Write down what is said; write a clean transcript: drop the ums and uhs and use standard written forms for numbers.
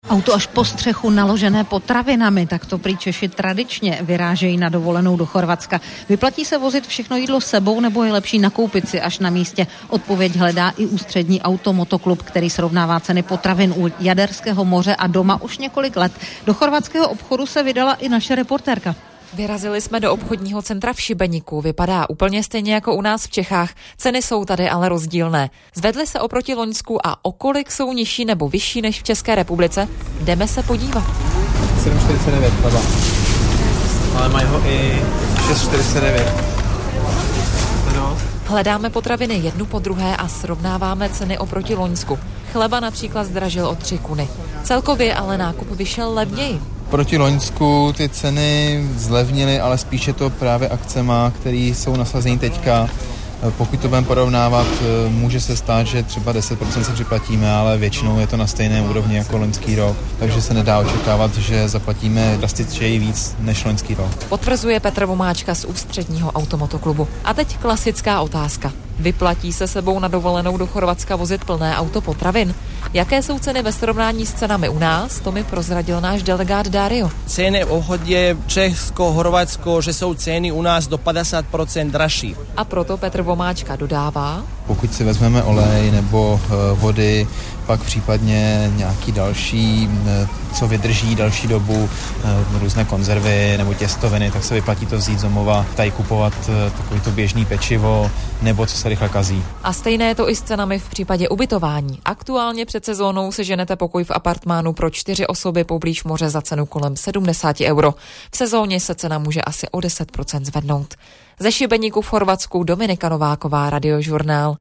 Auto až po střechu naložené potravinami, tak to prý Češi tradičně vyrážejí na dovolenou do Chorvatska. Vyplatí se vozit všechno jídlo sebou, nebo je lepší nakoupit si až na místě? Odpověď hledá i ústřední automotoklub, který srovnává ceny potravin u Jaderského moře a doma už několik let. Do chorvatského obchodu se vydala i naše reportérka. Vyrazili jsme do obchodního centra v Šibeniku. Vypadá úplně stejně jako u nás v Čechách. Ceny jsou tady ale rozdílné. Zvedly se oproti loňsku a o kolik jsou nižší nebo vyšší než v České republice? Jdeme se podívat. 7,49 chleba. Ale mají ho i 6,49. Hledáme potraviny jednu po druhé a srovnáváme ceny oproti loňsku. Chleba například zdražil o 3 kuny. Celkově ale nákup vyšel levněji. Proti loňsku ty ceny zlevnily, ale spíše to právě akcema, které jsou nasazeny teďka. Pokud to budeme porovnávat, může se stát, že třeba 10% se připlatíme, ale většinou je to na stejné úrovni jako loňský rok, takže se nedá očekávat, že zaplatíme drastičtěji víc než loňský rok. Potvrzuje Petr Vomáčka z ústředního automotoklubu. A teď klasická otázka. Vyplatí se sebou na dovolenou do Chorvatska vozit plné auto potravin? Jaké jsou ceny ve srovnání s cenami u nás? To mi prozradil náš delegát Dario. Ceny v obchodě Česko, Chorvatsko, že jsou ceny u nás do 50% dražší. A proto Petr Vomáčka dodává: pokud si vezmeme olej nebo vody, pak případně nějaký další, co vydrží další dobu, různé konzervy nebo těstoviny, tak se vyplatí to vzít z domova, tady kupovat takovýto běžný pečivo nebo co se rychle kazí. A stejné je to i s cenami v případě ubytování. Aktuálně před sezónou seženete pokoj v apartmánu pro 4 osoby poblíž moře za cenu kolem 70 €. V sezóně se cena může asi o 10% zvednout. Ze Šibeníku v Chorvatsku Dominika Nováková, Radiožurnál.